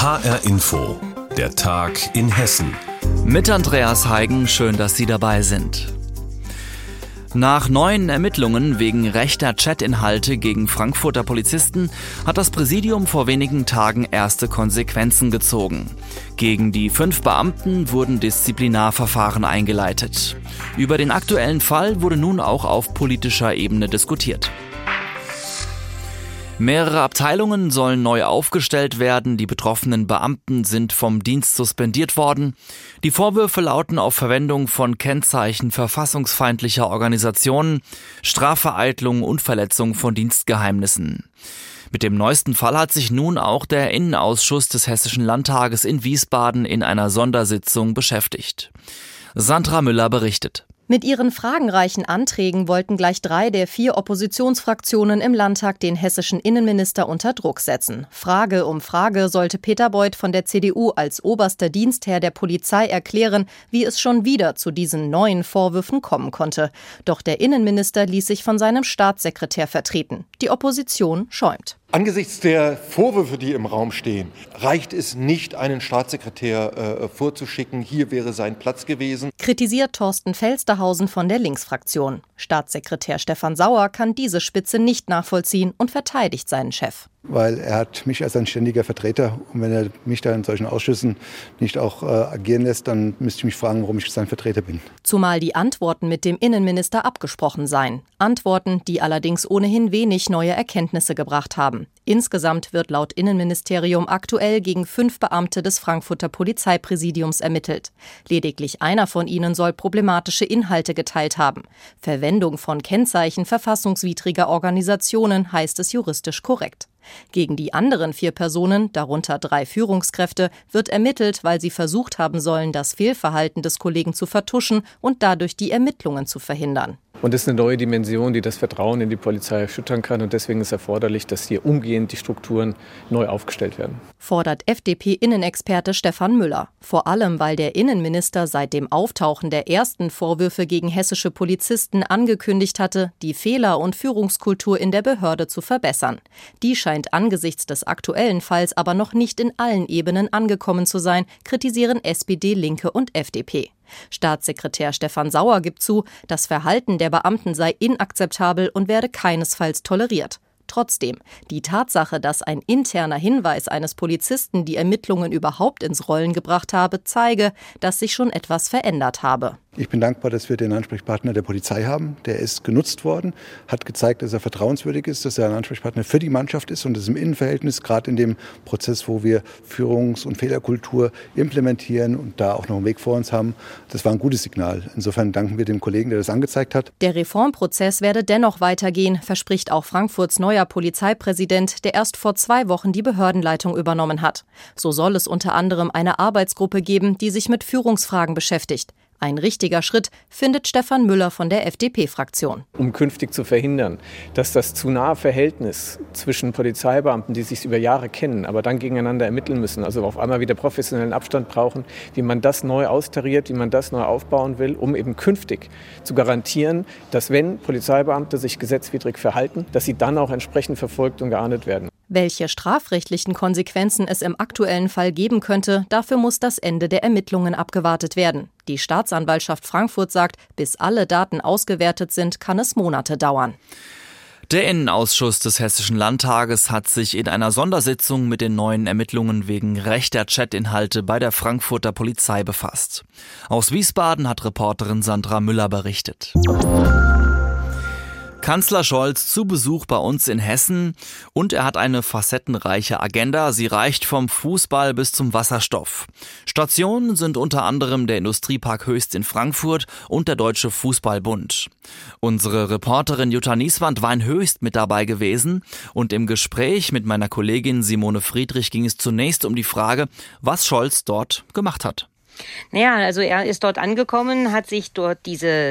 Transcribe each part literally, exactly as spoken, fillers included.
H R Info, der Tag in Hessen. Mit Andreas Heigen, schön, dass Sie dabei sind. Nach neuen Ermittlungen wegen rechter Chatinhalte gegen Frankfurter Polizisten hat das Präsidium vor wenigen Tagen erste Konsequenzen gezogen. Gegen die fünf Beamten wurden Disziplinarverfahren eingeleitet. Über den aktuellen Fall wurde nun auch auf politischer Ebene diskutiert. Mehrere Abteilungen sollen neu aufgestellt werden, die betroffenen Beamten sind vom Dienst suspendiert worden. Die Vorwürfe lauten auf Verwendung von Kennzeichen verfassungsfeindlicher Organisationen, Strafvereitlung und Verletzung von Dienstgeheimnissen. Mit dem neuesten Fall hat sich nun auch der Innenausschuss des Hessischen Landtages in Wiesbaden in einer Sondersitzung beschäftigt. Sandra Müller berichtet. Mit ihren fragenreichen Anträgen wollten gleich drei der vier Oppositionsfraktionen im Landtag den hessischen Innenminister unter Druck setzen. Frage um Frage sollte Peter Beuth von der C D U als oberster Dienstherr der Polizei erklären, wie es schon wieder zu diesen neuen Vorwürfen kommen konnte. Doch der Innenminister ließ sich von seinem Staatssekretär vertreten. Die Opposition schäumt. Angesichts der Vorwürfe, die im Raum stehen, reicht es nicht, einen Staatssekretär äh, vorzuschicken. Hier wäre sein Platz gewesen. Kritisiert Thorsten Felstehausen von der Linksfraktion. Staatssekretär Stefan Sauer kann diese Spitze nicht nachvollziehen und verteidigt seinen Chef. Weil er hat mich als ein ständiger Vertreter und wenn er mich da in solchen Ausschüssen nicht auch äh, agieren lässt, dann müsste ich mich fragen, warum ich sein Vertreter bin. Zumal die Antworten mit dem Innenminister abgesprochen seien. Antworten, die allerdings ohnehin wenig neue Erkenntnisse gebracht haben. Insgesamt wird laut Innenministerium aktuell gegen fünf Beamte des Frankfurter Polizeipräsidiums ermittelt. Lediglich einer von ihnen soll problematische Inhalte geteilt haben. Verwendung von Kennzeichen verfassungswidriger Organisationen heißt es juristisch korrekt. Gegen die anderen vier Personen, darunter drei Führungskräfte, wird ermittelt, weil sie versucht haben sollen, das Fehlverhalten des Kollegen zu vertuschen und dadurch die Ermittlungen zu verhindern. Und das ist eine neue Dimension, die das Vertrauen in die Polizei erschüttern kann. Und deswegen ist erforderlich, dass hier umgehend die Strukturen neu aufgestellt werden. Fordert F D P-Innenexperte Stefan Müller. Vor allem, weil der Innenminister seit dem Auftauchen der ersten Vorwürfe gegen hessische Polizisten angekündigt hatte, die Fehler- und Führungskultur in der Behörde zu verbessern. Die scheint angesichts des aktuellen Falls aber noch nicht in allen Ebenen angekommen zu sein, kritisieren S P D, Linke und F D P. Staatssekretär Stefan Sauer gibt zu, das Verhalten der Beamten sei inakzeptabel und werde keinesfalls toleriert. Trotzdem, die Tatsache, dass ein interner Hinweis eines Polizisten die Ermittlungen überhaupt ins Rollen gebracht habe, zeige, dass sich schon etwas verändert habe. Ich bin dankbar, dass wir den Ansprechpartner der Polizei haben. Der ist genutzt worden, hat gezeigt, dass er vertrauenswürdig ist, dass er ein Ansprechpartner für die Mannschaft ist und das im Innenverhältnis, gerade in dem Prozess, wo wir Führungs- und Fehlerkultur implementieren und da auch noch einen Weg vor uns haben. Das war ein gutes Signal. Insofern danken wir dem Kollegen, der das angezeigt hat. Der Reformprozess werde dennoch weitergehen, verspricht auch Frankfurts neuer Polizeipräsident, der erst vor zwei Wochen die Behördenleitung übernommen hat. So soll es unter anderem eine Arbeitsgruppe geben, die sich mit Führungsfragen beschäftigt. Ein richtiger Schritt, findet Stefan Müller von der F D P-Fraktion. Um künftig zu verhindern, dass das zu nahe Verhältnis zwischen Polizeibeamten, die sich über Jahre kennen, aber dann gegeneinander ermitteln müssen, also auf einmal wieder professionellen Abstand brauchen, wie man das neu austariert, wie man das neu aufbauen will, um eben künftig zu garantieren, dass wenn Polizeibeamte sich gesetzwidrig verhalten, dass sie dann auch entsprechend verfolgt und geahndet werden. Welche strafrechtlichen Konsequenzen es im aktuellen Fall geben könnte, dafür muss das Ende der Ermittlungen abgewartet werden. Die Staatsanwaltschaft Frankfurt sagt, bis alle Daten ausgewertet sind, kann es Monate dauern. Der Innenausschuss des Hessischen Landtages hat sich in einer Sondersitzung mit den neuen Ermittlungen wegen rechter Chatinhalte bei der Frankfurter Polizei befasst. Aus Wiesbaden hat Reporterin Sandra Müller berichtet. Kanzler Scholz zu Besuch bei uns in Hessen und er hat eine facettenreiche Agenda. Sie reicht vom Fußball bis zum Wasserstoff. Stationen sind unter anderem der Industriepark Höchst in Frankfurt und der Deutsche Fußballbund. Unsere Reporterin Jutta Nieswand war in Höchst mit dabei gewesen und im Gespräch mit meiner Kollegin Simone Friedrich ging es zunächst um die Frage, was Scholz dort gemacht hat. Naja, also er ist dort angekommen, hat sich dort diese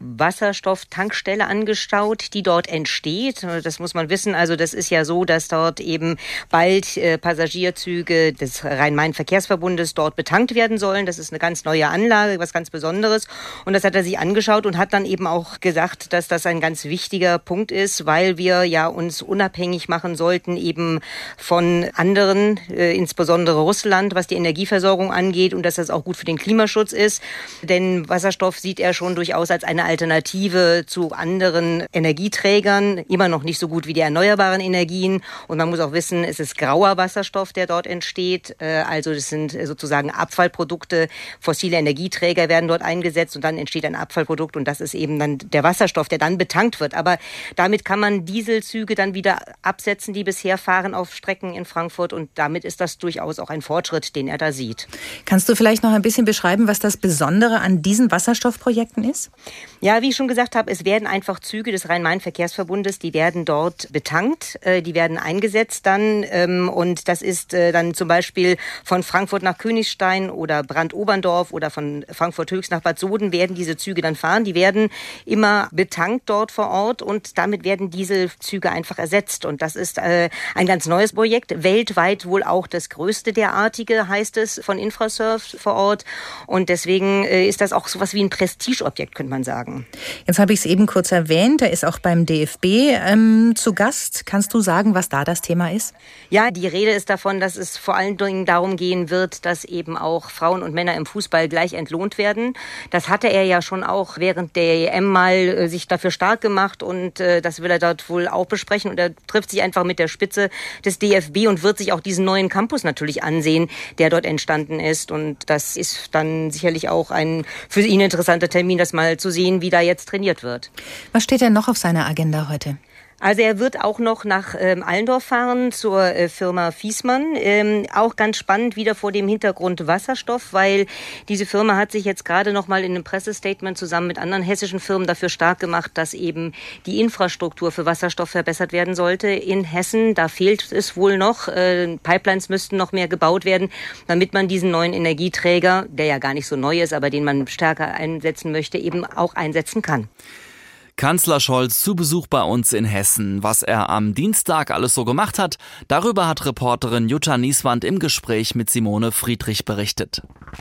Wasserstofftankstelle angeschaut, die dort entsteht. Das muss man wissen. Also das ist ja so, dass dort eben bald äh, Passagierzüge des Rhein-Main-Verkehrsverbundes dort betankt werden sollen. Das ist eine ganz neue Anlage, was ganz Besonderes. Und das hat er sich angeschaut und hat dann eben auch gesagt, dass das ein ganz wichtiger Punkt ist, weil wir ja uns unabhängig machen sollten eben von anderen, äh, insbesondere Russland, was die Energieversorgung angeht und dass das auch gut für den Klimaschutz ist. Denn Wasserstoff sieht er schon durchaus als eine Alternative zu anderen Energieträgern, immer noch nicht so gut wie die erneuerbaren Energien. Und man muss auch wissen, es ist grauer Wasserstoff, der dort entsteht. Also das sind sozusagen Abfallprodukte. Fossile Energieträger werden dort eingesetzt und dann entsteht ein Abfallprodukt und das ist eben dann der Wasserstoff, der dann betankt wird. Aber damit kann man Dieselzüge dann wieder absetzen, die bisher fahren auf Strecken in Frankfurt und damit ist das durchaus auch ein Fortschritt, den er da sieht. Kannst du vielleicht noch ein bisschen beschreiben, was das Besondere an diesen Wasserstoffprojekten ist? Ja, wie ich schon gesagt habe, es werden einfach Züge des Rhein-Main-Verkehrsverbundes, die werden dort betankt, die werden eingesetzt dann und das ist dann zum Beispiel von Frankfurt nach Königstein oder Brandoberndorf oder von Frankfurt Höchst nach Bad Soden werden diese Züge dann fahren. Die werden immer betankt dort vor Ort und damit werden Dieselzüge einfach ersetzt und das ist ein ganz neues Projekt, weltweit wohl auch das größte derartige, heißt es, von Infrasurf vor Ort und deswegen ist das auch sowas wie ein Prestigeobjekt, könnte man sagen. Jetzt habe ich es eben kurz erwähnt, er ist auch beim D F B ähm, zu Gast. Kannst du sagen, was da das Thema ist? Ja, die Rede ist davon, dass es vor allen Dingen darum gehen wird, dass eben auch Frauen und Männer im Fußball gleich entlohnt werden. Das hatte er ja schon auch während der E M mal äh, sich dafür stark gemacht und äh, das will er dort wohl auch besprechen und er trifft sich einfach mit der Spitze des D F B und wird sich auch diesen neuen Campus natürlich ansehen, der dort entstanden ist und das ist dann sicherlich auch ein für ihn interessanter Termin, das mal zu sehen, wie da jetzt trainiert wird. Was steht denn noch auf seiner Agenda heute? Also er wird auch noch nach ähm, Allendorf fahren zur äh, Firma Viessmann. Ähm, auch ganz spannend wieder vor dem Hintergrund Wasserstoff, weil diese Firma hat sich jetzt gerade noch mal in einem Pressestatement zusammen mit anderen hessischen Firmen dafür stark gemacht, dass eben die Infrastruktur für Wasserstoff verbessert werden sollte in Hessen. Da fehlt es wohl noch. Äh, Pipelines müssten noch mehr gebaut werden, damit man diesen neuen Energieträger, der ja gar nicht so neu ist, aber den man stärker einsetzen möchte, eben auch einsetzen kann. Kanzler Scholz zu Besuch bei uns in Hessen. Was er am Dienstag alles so gemacht hat, darüber hat Reporterin Jutta Nieswand im Gespräch mit Simone Friedrich berichtet.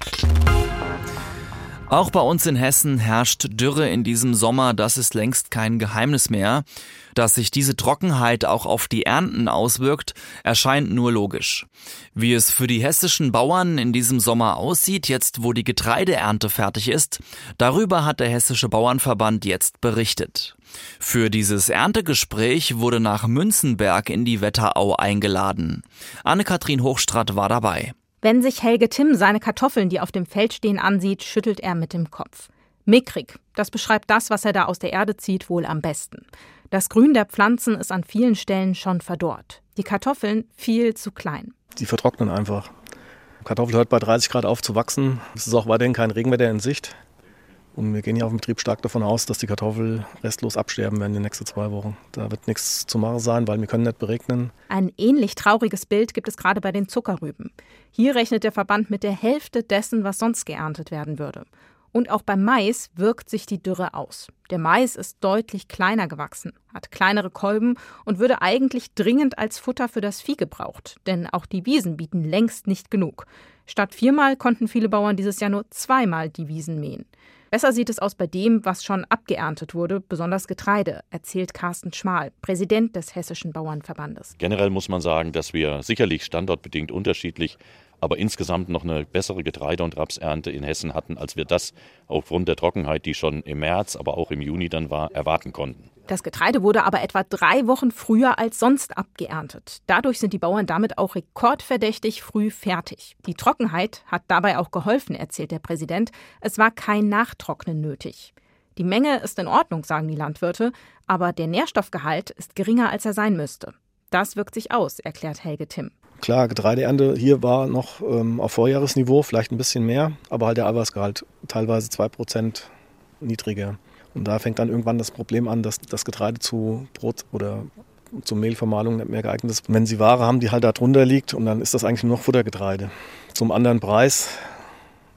Auch bei uns in Hessen herrscht Dürre in diesem Sommer, das ist längst kein Geheimnis mehr. Dass sich diese Trockenheit auch auf die Ernten auswirkt, erscheint nur logisch. Wie es für die hessischen Bauern in diesem Sommer aussieht, jetzt wo die Getreideernte fertig ist, darüber hat der Hessische Bauernverband jetzt berichtet. Für dieses Erntegespräch wurde nach Münzenberg in die Wetterau eingeladen. Anne-Kathrin Hochstraat war dabei. Wenn sich Helge Timm seine Kartoffeln, die auf dem Feld stehen, ansieht, schüttelt er mit dem Kopf. Mickrig, das beschreibt das, was er da aus der Erde zieht, wohl am besten. Das Grün der Pflanzen ist an vielen Stellen schon verdorrt. Die Kartoffeln viel zu klein. Die vertrocknen einfach. Kartoffel hört bei dreißig Grad auf zu wachsen. Es ist auch weiterhin kein Regenwetter in Sicht. Und wir gehen hier auf dem Betrieb stark davon aus, dass die Kartoffeln restlos absterben werden in den nächsten zwei Wochen. Da wird nichts zu machen sein, weil wir können nicht beregnen. Ein ähnlich trauriges Bild gibt es gerade bei den Zuckerrüben. Hier rechnet der Verband mit der Hälfte dessen, was sonst geerntet werden würde. Und auch beim Mais wirkt sich die Dürre aus. Der Mais ist deutlich kleiner gewachsen, hat kleinere Kolben und würde eigentlich dringend als Futter für das Vieh gebraucht. Denn auch die Wiesen bieten längst nicht genug. Statt viermal konnten viele Bauern dieses Jahr nur zweimal die Wiesen mähen. Besser sieht es aus bei dem, was schon abgeerntet wurde, besonders Getreide, erzählt Carsten Schmal, Präsident des Hessischen Bauernverbandes. Generell muss man sagen, dass wir sicherlich standortbedingt unterschiedlich, aber insgesamt noch eine bessere Getreide- und Rapsernte in Hessen hatten, als wir das aufgrund der Trockenheit, die schon im März, aber auch im Juni dann war, erwarten konnten. Das Getreide wurde aber etwa drei Wochen früher als sonst abgeerntet. Dadurch sind die Bauern damit auch rekordverdächtig früh fertig. Die Trockenheit hat dabei auch geholfen, erzählt der Präsident. Es war kein Nachtrocknen nötig. Die Menge ist in Ordnung, sagen die Landwirte, aber der Nährstoffgehalt ist geringer, als er sein müsste. Das wirkt sich aus, erklärt Helge Timm. Klar, Getreideernte hier war noch ähm, auf Vorjahresniveau, vielleicht ein bisschen mehr, aber halt der Eiweißgehalt teilweise zwei Prozent niedriger. Und da fängt dann irgendwann das Problem an, dass das Getreide zu Brot oder zur Mehlvermahlung nicht mehr geeignet ist. Wenn sie Ware haben, die halt da drunter liegt, und dann ist das eigentlich nur noch Futtergetreide. Zum anderen Preis,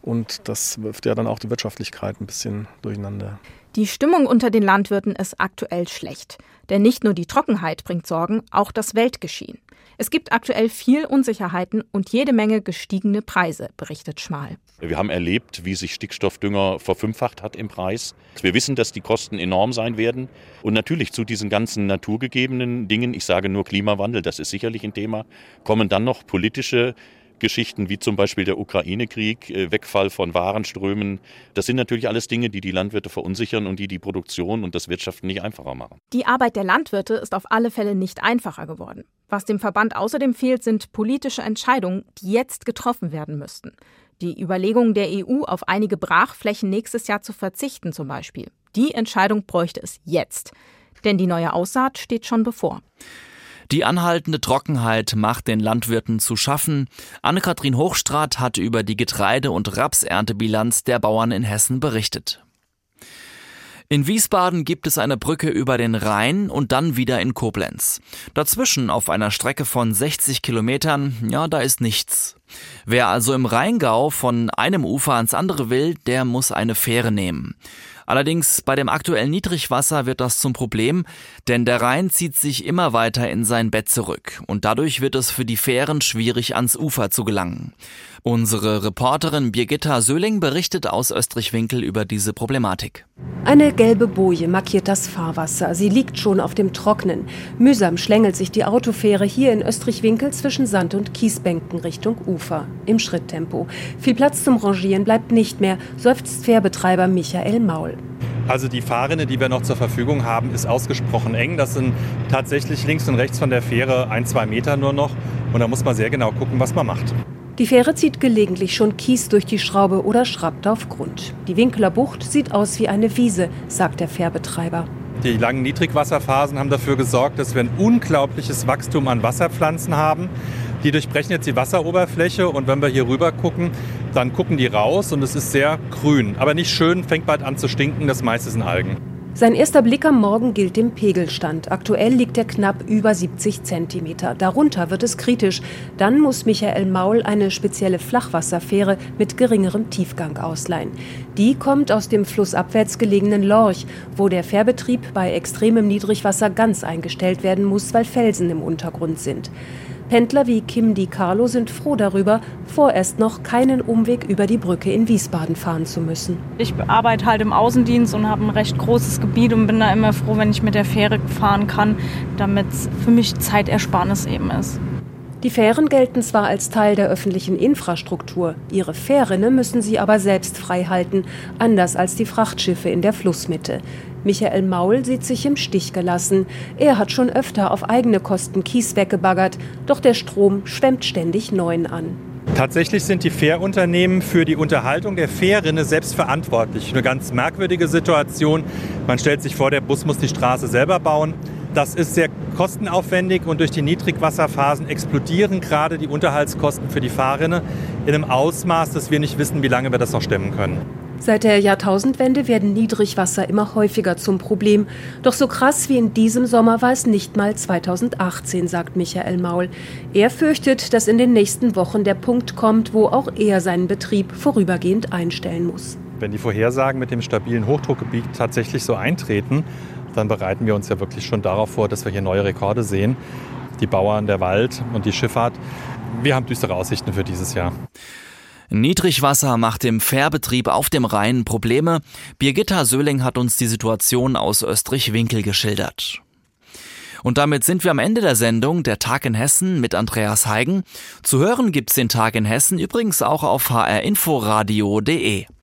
Und das wirft ja dann auch die Wirtschaftlichkeit ein bisschen durcheinander. Die Stimmung unter den Landwirten ist aktuell schlecht. Denn nicht nur die Trockenheit bringt Sorgen, auch das Weltgeschehen. Es gibt aktuell viel Unsicherheiten und jede Menge gestiegene Preise, berichtet Schmal. Wir haben erlebt, wie sich Stickstoffdünger verfünffacht hat im Preis. Wir wissen, dass die Kosten enorm sein werden. Und natürlich zu diesen ganzen naturgegebenen Dingen, ich sage nur Klimawandel, das ist sicherlich ein Thema, kommen dann noch politische Geschichten wie zum Beispiel der Ukraine-Krieg, Wegfall von Warenströmen. Das sind natürlich alles Dinge, die die Landwirte verunsichern und die die Produktion und das Wirtschaften nicht einfacher machen. Die Arbeit der Landwirte ist auf alle Fälle nicht einfacher geworden. Was dem Verband außerdem fehlt, sind politische Entscheidungen, die jetzt getroffen werden müssten. Die Überlegungen der E U, auf einige Brachflächen nächstes Jahr zu verzichten zum Beispiel. Die Entscheidung bräuchte es jetzt. Denn die neue Aussaat steht schon bevor. Die anhaltende Trockenheit macht den Landwirten zu schaffen. Anne-Kathrin Hochstraat hat über die Getreide- und Rapserntebilanz der Bauern in Hessen berichtet. In Wiesbaden gibt es eine Brücke über den Rhein und dann wieder in Koblenz. Dazwischen auf einer Strecke von sechzig Kilometern, ja, da ist nichts. Wer also im Rheingau von einem Ufer ans andere will, der muss eine Fähre nehmen. Allerdings bei dem aktuellen Niedrigwasser wird das zum Problem, denn der Rhein zieht sich immer weiter in sein Bett zurück und dadurch wird es für die Fähren schwierig, ans Ufer zu gelangen. Unsere Reporterin Birgitta Söhling berichtet aus Österreich-Winkel über diese Problematik. Eine gelbe Boje markiert das Fahrwasser. Sie liegt schon auf dem Trocknen. Mühsam schlängelt sich die Autofähre hier in Österreich-Winkel zwischen Sand- und Kiesbänken Richtung Ufer. Im Schritttempo. Viel Platz zum Rangieren bleibt nicht mehr, seufzt Fährbetreiber Michael Maul. Also die Fahrrinne, die wir noch zur Verfügung haben, ist ausgesprochen eng. Das sind tatsächlich links und rechts von der Fähre ein, zwei Meter nur noch. Und da muss man sehr genau gucken, was man macht. Die Fähre zieht gelegentlich schon Kies durch die Schraube oder schrappt auf Grund. Die Winkler Bucht sieht aus wie eine Wiese, sagt der Fährbetreiber. Die langen Niedrigwasserphasen haben dafür gesorgt, dass wir ein unglaubliches Wachstum an Wasserpflanzen haben. Die durchbrechen jetzt die Wasseroberfläche und wenn wir hier rüber gucken, dann gucken die raus und es ist sehr grün. Aber nicht schön, fängt bald an zu stinken, das meiste sind Algen. Sein erster Blick am Morgen gilt dem Pegelstand. Aktuell liegt er knapp über siebzig Zentimeter. Darunter wird es kritisch. Dann muss Michael Maul eine spezielle Flachwasserfähre mit geringerem Tiefgang ausleihen. Die kommt aus dem flussabwärts gelegenen Lorch, wo der Fährbetrieb bei extremem Niedrigwasser ganz eingestellt werden muss, weil Felsen im Untergrund sind. Pendler wie Kim Di Carlo sind froh darüber, vorerst noch keinen Umweg über die Brücke in Wiesbaden fahren zu müssen. Ich arbeite halt im Außendienst und habe ein recht großes Gebiet und bin da immer froh, wenn ich mit der Fähre fahren kann, damit es für mich Zeitersparnis eben ist. Die Fähren gelten zwar als Teil der öffentlichen Infrastruktur, ihre Fährrinne müssen sie aber selbst frei halten, anders als die Frachtschiffe in der Flussmitte. Michael Maul sieht sich im Stich gelassen. Er hat schon öfter auf eigene Kosten Kies weggebaggert, doch der Strom schwemmt ständig neuen an. Tatsächlich sind die Fährunternehmen für die Unterhaltung der Fährrinne selbst verantwortlich. Eine ganz merkwürdige Situation. Man stellt sich vor, der Bus muss die Straße selber bauen. Das ist sehr kostenaufwendig und durch die Niedrigwasserphasen explodieren gerade die Unterhaltskosten für die Fahrrinne in einem Ausmaß, dass wir nicht wissen, wie lange wir das noch stemmen können. Seit der Jahrtausendwende werden Niedrigwasser immer häufiger zum Problem. Doch so krass wie in diesem Sommer war es nicht mal zweitausendachtzehn, sagt Michael Maul. Er fürchtet, dass in den nächsten Wochen der Punkt kommt, wo auch er seinen Betrieb vorübergehend einstellen muss. Wenn die Vorhersagen mit dem stabilen Hochdruckgebiet tatsächlich so eintreten, dann bereiten wir uns ja wirklich schon darauf vor, dass wir hier neue Rekorde sehen. Die Bauern, der Wald und die Schifffahrt, wir haben düstere Aussichten für dieses Jahr. Niedrigwasser macht dem Fährbetrieb auf dem Rhein Probleme. Birgitta Söhling hat uns die Situation aus Österreich-Winkel geschildert. Und damit sind wir am Ende der Sendung Der Tag in Hessen mit Andreas Heigen. Zu hören gibt's den Tag in Hessen übrigens auch auf h r info radio punkt d e.